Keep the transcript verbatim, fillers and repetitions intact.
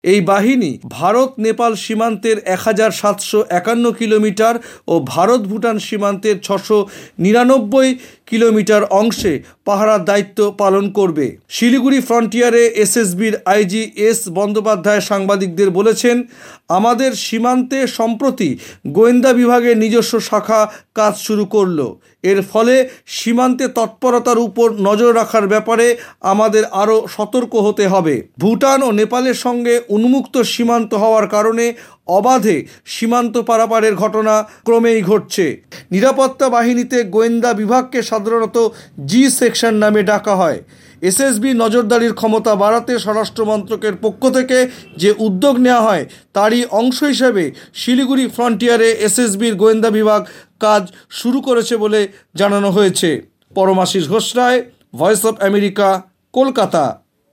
এই বাহিনী ভারত নেপাল সীমান্তের এক হাজার সাতশো একান্ন কিলোমিটার ও ভারত ভুটান সীমান্তের ছশো নিরানব্বই কিলোমিটার অংশে পাহারার দায়িত্ব পালন করবে। শিলিগুড়ি ফ্রন্টিয়ারে এসএসবির আইজি এস বন্দ্যোপাধ্যায় সাংবাদিকদের বলেছেন, আমাদের সীমান্তে সম্প্রতি গোয়েন্দা বিভাগের নিজস্ব শাখা কাজ শুরু করলো। এর ফলে সীমান্তে তৎপরতার উপর নজর রাখার ব্যাপারে আমাদের আরও সতর্ক হতে হবে। ভুটান ও নেপালের সঙ্গে উন্মুক্ত সীমান্ত হওয়ার কারণে অবাধে সীমান্ত পারাপারের ঘটনা ক্রমেই ঘটছে। নিরাপত্তা বাহিনীতে গোয়েন্দা বিভাগকে সাধারণত জি সেকশন নামে ডাকা হয়। এসএসবি নজরদারির ক্ষমতা বাড়াতে স্বরাষ্ট্র মন্ত্রকের পক্ষ থেকে যে উদ্যোগ নেওয়া হয় তারই অংশ হিসেবে শিলিগুড়ি ফ্রন্টিয়ারে এসএসবির গোয়েন্দা বিভাগ কাজ শুরু করেছে বলে জানানো হয়েছে। Paramashis Ghosh Roy, Voice of America, Kolkata.